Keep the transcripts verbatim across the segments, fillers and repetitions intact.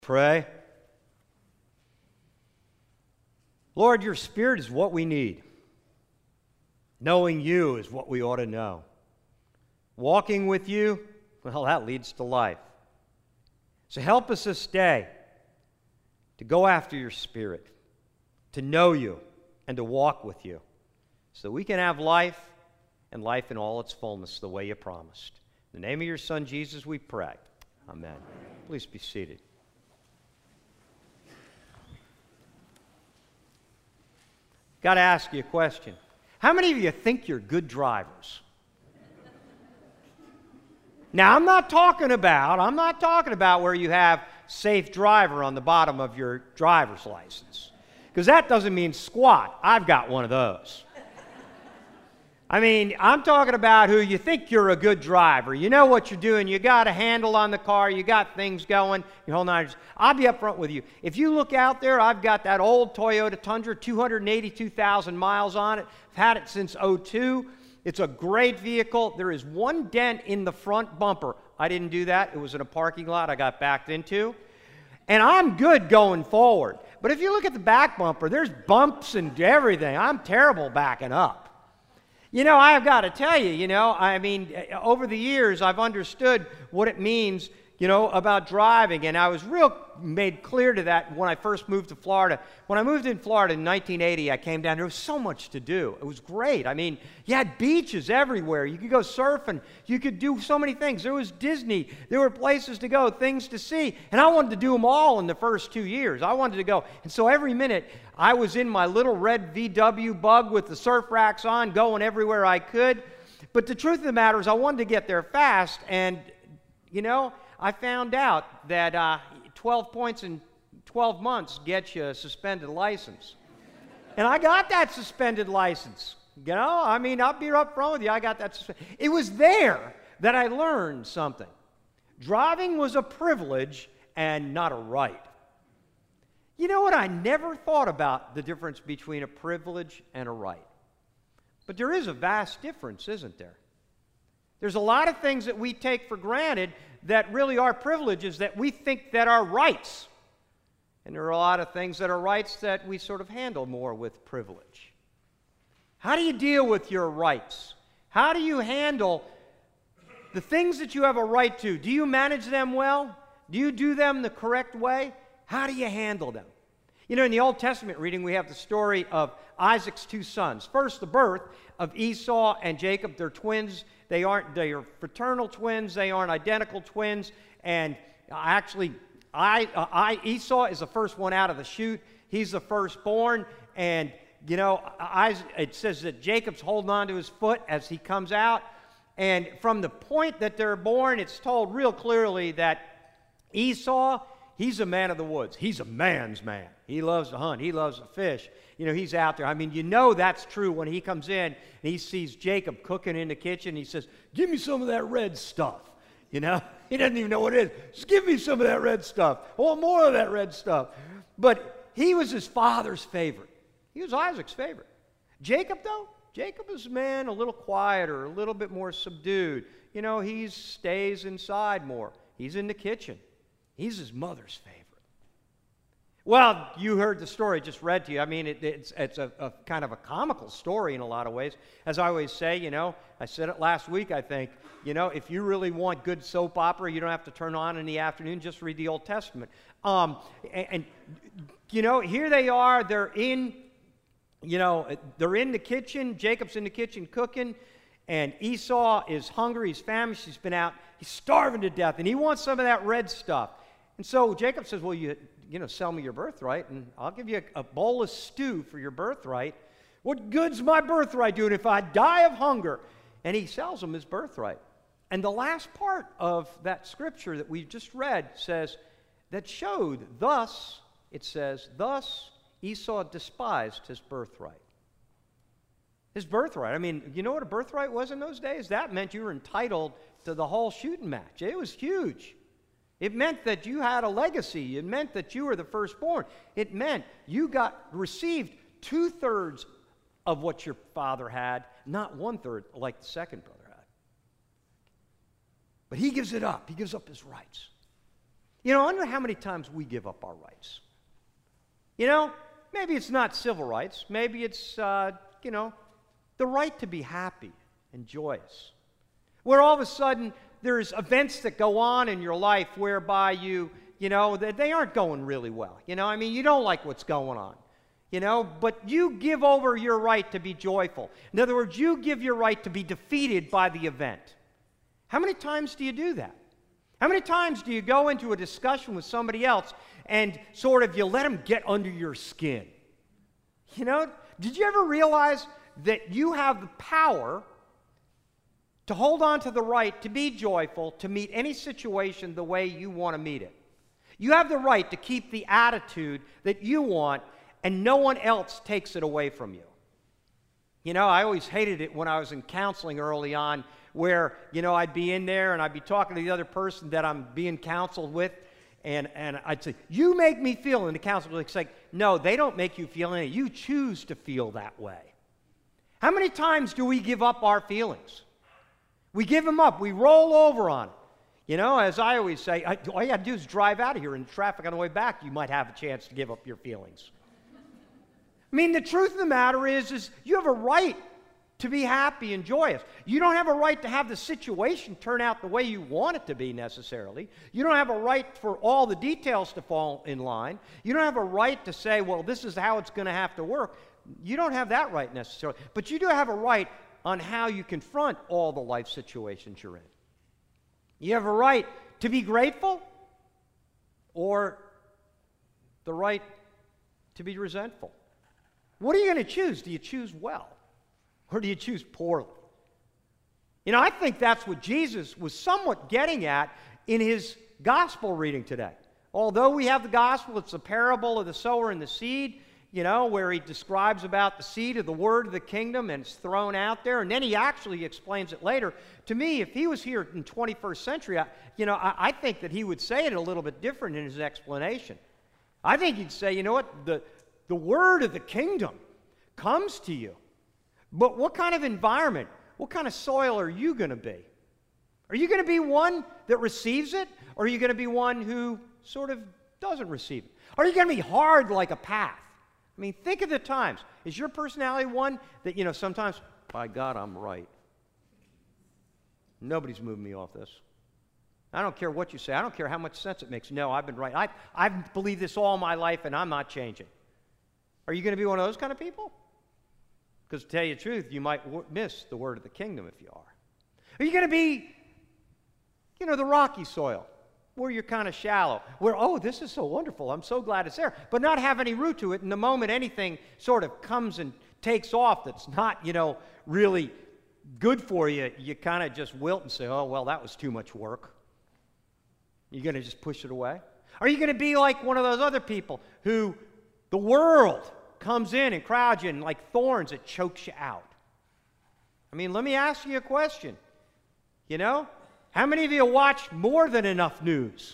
Pray. Lord, your Spirit is what we need. Knowing you is what we ought to know. Walking with you, well, that leads to life. So help us this day to go after your Spirit, to know you, and to walk with you, so that we can have life, and life in all its fullness, the way you promised. In the name of your Son, Jesus, we pray. Amen. Please be seated. Got to ask you a question. How many of you think you're good drivers? Now, I'm not talking about, I'm not talking about where you have safe driver on the bottom of your driver's license, because that doesn't mean squat. I've got one of those. I mean, I'm talking about who you think you're a good driver. You know what you're doing. You got a handle on the car. You got things going. You're holding on. I'll be up front with you. If you look out there, I've got that old Toyota Tundra, two hundred eighty-two thousand miles on it. I've had it since oh two. It's a great vehicle. There is one dent in the front bumper. I didn't do that. It was in a parking lot I got backed into. And I'm good going forward. But if you look at the back bumper, there's bumps and everything. I'm terrible backing up. You know, I've got to tell you, you know, I mean, over the years, I've understood what it means, you know, about driving. And I was real made clear to that when I first moved to Florida. When I moved in Florida in nineteen eighty, I came down. There was so much to do. It was great. I mean, you had beaches everywhere. You could go surfing. You could do so many things. There was Disney. There were places to go, things to see. And I wanted to do them all in the first two years. I wanted to go. And so every minute, I was in my little red V W Bug with the surf racks on, going everywhere I could. But the truth of the matter is I wanted to get there fast. And, you know, I found out that uh, twelve points in twelve months gets you a suspended license. And I got that suspended license. You know, I mean, I'll be up front with you. I got that suspended. It was there that I learned something. Driving was a privilege and not a right. You know what? I never thought about the difference between a privilege and a right. But there is a vast difference, isn't there? There's a lot of things that we take for granted that really are privileges that we think that are rights. And there are a lot of things that are rights that we sort of handle more with privilege. How do you deal with your rights? How do you handle the things that you have a right to? Do you manage them well? Do you do them the correct way? How do you handle them? You know, in the Old Testament reading, we have the story of Isaac's two sons. First, the birth of Esau and Jacob. They're twins. They aren't, they are fraternal twins. They aren't identical twins. And actually, I, uh, I, Esau is the first one out of the chute. He's the firstborn. And, you know, Isaac, it says that Jacob's holding on to his foot as he comes out. And from the point that they're born, it's told real clearly that Esau, he's a man of the woods. He's a man's man. He loves to hunt. He loves to fish. You know, he's out there. I mean, you know that's true when he comes in and he sees Jacob cooking in the kitchen. He says, give me some of that red stuff. You know, he doesn't even know what it is. Just give me some of that red stuff. I want more of that red stuff. But he was his father's favorite. He was Isaac's favorite. Jacob, though, Jacob is a man a little quieter, a little bit more subdued. You know, he stays inside more. He's in the kitchen. He's his mother's favorite. Well, you heard the story just read to you. I mean, it, it's, it's a, a kind of a comical story in a lot of ways. As I always say, you know, I said it last week, I think, you know, if you really want good soap opera, you don't have to turn on in the afternoon, just read the Old Testament. Um, and, and, you know, here they are, they're in, you know, they're in the kitchen. Jacob's in the kitchen cooking, and Esau is hungry, he's famished, he's been out, he's starving to death, and he wants some of that red stuff. And so Jacob says, well, you, you know, sell me your birthright, and I'll give you a, a bowl of stew for your birthright. What good's my birthright doing if I die of hunger? And he sells him his birthright. And the last part of that scripture that we just read says, that showed, thus, it says, thus Esau despised his birthright. His birthright. I mean, you know what a birthright was in those days? That meant you were entitled to the whole shooting match. It was huge. It meant that you had a legacy. It meant that you were the firstborn. It meant you got received two-thirds of what your father had, not one-third like the second brother had. But he gives it up. He gives up his rights. You know, I wonder how many times we give up our rights. You know, maybe it's not civil rights. Maybe it's, uh, you know, the right to be happy and joyous. Where all of a sudden there's events that go on in your life whereby you, you know, that they aren't going really well. You know, I mean, you don't like what's going on. You know, but you give over your right to be joyful. In other words, you give your right to be defeated by the event. How many times do you do that? How many times do you go into a discussion with somebody else and sort of you let them get under your skin? You know, did you ever realize that you have the power to hold on to the right to be joyful, to meet any situation the way you want to meet it? You have the right to keep the attitude that you want, and no one else takes it away from you. You know, I always hated it when I was in counseling early on, where, you know, I'd be in there and I'd be talking to the other person that I'm being counseled with, and, and I'd say, you make me feel, and the counselor would say, no, they don't make you feel anything. You choose to feel that way. How many times do we give up our feelings? We give them up. We roll over on it. You know, as I always say, I, all you got to do is drive out of here in traffic on the way back. You might have a chance to give up your feelings. I mean, the truth of the matter is, is you have a right to be happy and joyous. You don't have a right to have the situation turn out the way you want it to be necessarily. You don't have a right for all the details to fall in line. You don't have a right to say, well, this is how it's going to have to work. You don't have that right necessarily. But you do have a right on how you confront all the life situations you're in. You have a right to be grateful, or the right to be resentful. What are you going to choose? Do you choose well, or do you choose poorly? You know, I think that's what Jesus was somewhat getting at in his gospel reading today. Although we have the gospel, it's a parable of the sower and the seed, you know, where he describes about the seed of the word of the kingdom, and it's thrown out there, and then he actually explains it later. To me, if he was here in twenty-first century, I, you know, I, I think that he would say it a little bit different in his explanation. I think he'd say, you know what, the, the word of the kingdom comes to you, but what kind of environment, what kind of soil are you going to be? Are you going to be one that receives it, or are you going to be one who sort of doesn't receive it? Are you going to be hard like a path? I mean, think of the times. Is your personality one that, you know, sometimes, by God, I'm right. Nobody's moving me off this. I don't care what you say. I don't care how much sense it makes. No, I've been right. I, I've believed this all my life, and I'm not changing. Are you going to be one of those kind of people? Because to tell you the truth, you might w- miss the word of the kingdom if you are. Are you going to be, you know, the rocky soil, where you're kind of shallow, where, oh, this is so wonderful, I'm so glad it's there, but not have any root to it, and the moment anything sort of comes and takes off that's not, you know, really good for you, you kind of just wilt and say, oh, well, that was too much work. You're going to just push it away? Are you going to be like one of those other people who the world comes in and crowds you, and like thorns, it chokes you out? I mean, let me ask you a question. You know, how many of you watch more than enough news?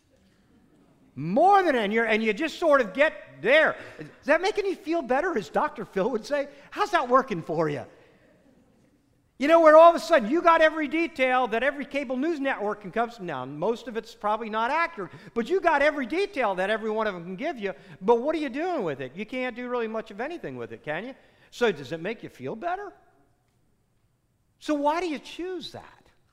More than, and, you're, and you just sort of get there. Is that making you feel better, as Doctor Phil would say? How's that working for you? You know, where all of a sudden you got every detail that every cable news network can come from. Now, most of it's probably not accurate, but you got every detail that every one of them can give you. But what are you doing with it? You can't do really much of anything with it, can you? So does it make you feel better? So why do you choose that?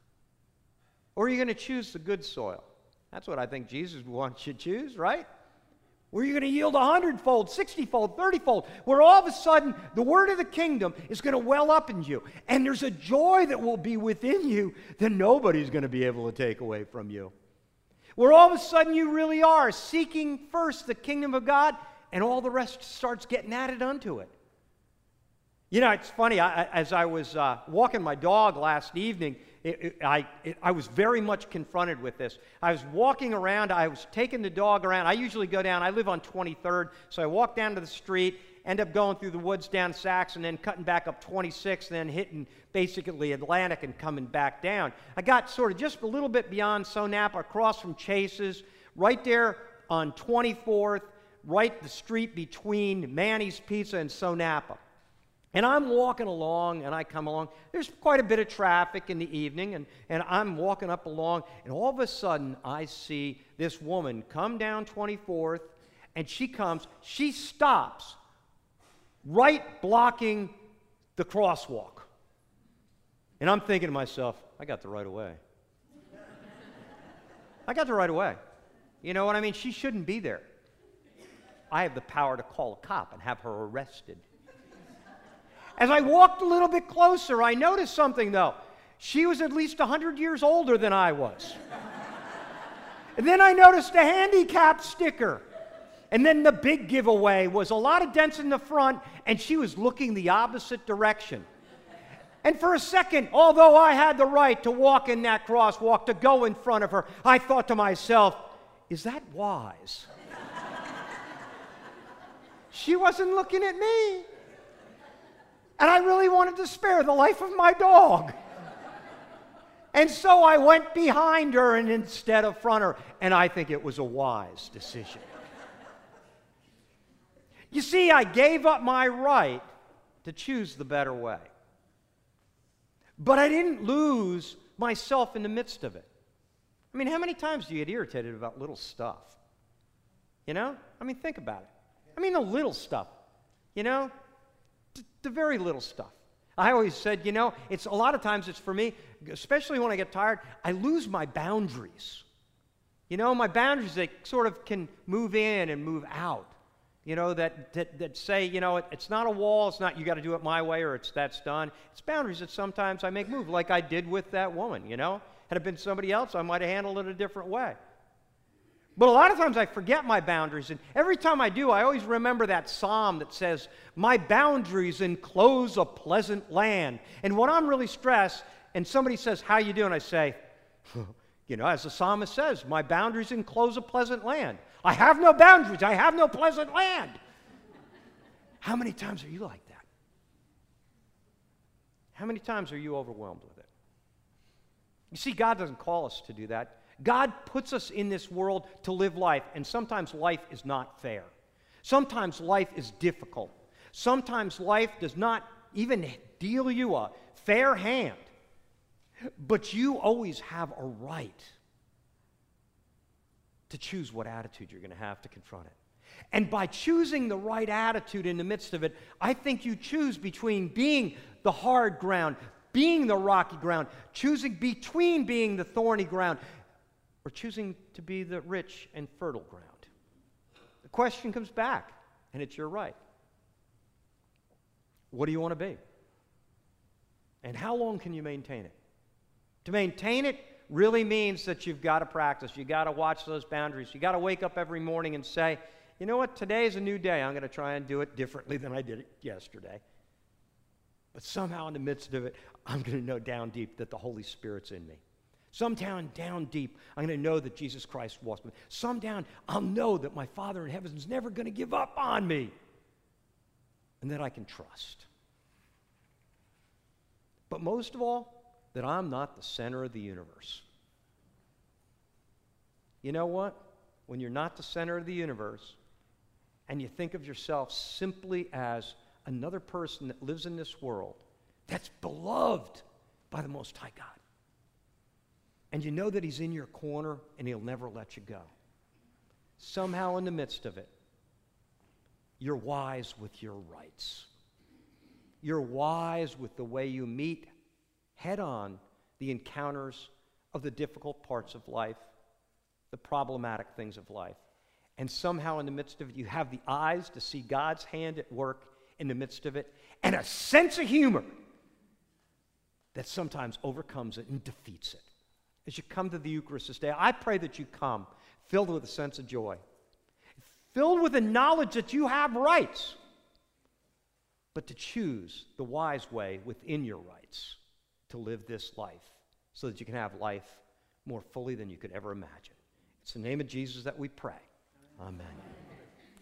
Or are you going to choose the good soil? That's what I think Jesus wants you to choose, right? Where you're going to yield a hundredfold, sixtyfold, thirtyfold, where all of a sudden the word of the kingdom is going to well up in you, and there's a joy that will be within you that nobody's going to be able to take away from you. Where all of a sudden you really are seeking first the kingdom of God, and all the rest starts getting added unto it. You know, it's funny, I, as I was uh, walking my dog last evening, It, it, I, it, I was very much confronted with this. I was walking around, I was taking the dog around. I usually go down, I live on twenty-third, so I walk down to the street, end up going through the woods down Saks, and then cutting back up twenty-sixth, and then hitting basically Atlantic and coming back down. I got sort of just a little bit beyond Sonapa, across from Chase's, right there on twenty-fourth, right the street between Manny's Pizza and Sonapa. And I'm walking along, and I come along. There's quite a bit of traffic in the evening, and, and I'm walking up along, and all of a sudden, I see this woman come down twenty-fourth, and she comes, she stops right blocking the crosswalk. And I'm thinking to myself, I got the right of way. I got the right of way. You know what I mean? She shouldn't be there. I have the power to call a cop and have her arrested. As I walked a little bit closer, I noticed something, though. She was at least one hundred years older than I was. And then I noticed a handicap sticker. And then the big giveaway was a lot of dents in the front, and she was looking the opposite direction. And for a second, although I had the right to walk in that crosswalk, to go in front of her, I thought to myself, is that wise? She wasn't looking at me. And I really wanted to spare the life of my dog. And so I went behind her and instead of front her, and I think it was a wise decision. You see, I gave up my right to choose the better way. But I didn't lose myself in the midst of it. I mean, how many times do you get irritated about little stuff? You know? I mean, think about it. I mean, the little stuff, you know? D- the very little stuff. I always said, you know, it's a lot of times it's for me, especially when I get tired, I lose my boundaries. You know, my boundaries, they sort of can move in and move out. You know, that, that, that say, you know, it, it's not a wall, it's not you got to do it my way or it's that's done. It's boundaries that sometimes I make move, like I did with that woman, you know. Had it been somebody else, I might have handled it a different way. But a lot of times I forget my boundaries, and every time I do, I always remember that psalm that says, my boundaries enclose a pleasant land. And when I'm really stressed, and somebody says, how you doing? I say, you know, as the psalmist says, my boundaries enclose a pleasant land. I have no boundaries. I have no pleasant land. How many times are you like that? How many times are you overwhelmed with it? You see, God doesn't call us to do that. God puts us in this world to live life, and sometimes life is not fair. Sometimes life is difficult. Sometimes life does not even deal you a fair hand. But you always have a right to choose what attitude you're going to have to confront it. And by choosing the right attitude in the midst of it, I think you choose between being the hard ground, being the rocky ground, choosing between being the thorny ground, or choosing to be the rich and fertile ground. The question comes back, and it's your right. What do you want to be? And how long can you maintain it? To maintain it really means that you've got to practice. You've got to watch those boundaries. You've got to wake up every morning and say, you know what, today is a new day. I'm going to try and do it differently than I did it yesterday. But somehow in the midst of it, I'm going to know down deep that the Holy Spirit's in me. Sometime down deep, I'm going to know that Jesus Christ walks with me. Some down, I'll know that my Father in heaven is never going to give up on me. And that I can trust. But most of all, that I'm not the center of the universe. You know what? When you're not the center of the universe, and you think of yourself simply as another person that lives in this world that's beloved by the Most High God, and you know that He's in your corner and He'll never let you go, somehow in the midst of it, you're wise with your rights. You're wise with the way you meet head-on the encounters of the difficult parts of life, the problematic things of life. And somehow in the midst of it, you have the eyes to see God's hand at work in the midst of it, and a sense of humor that sometimes overcomes it and defeats it. As you come to the Eucharist this day, I pray that you come filled with a sense of joy, filled with the knowledge that you have rights, but to choose the wise way within your rights to live this life so that you can have life more fully than you could ever imagine. It's the name of Jesus that we pray. Amen.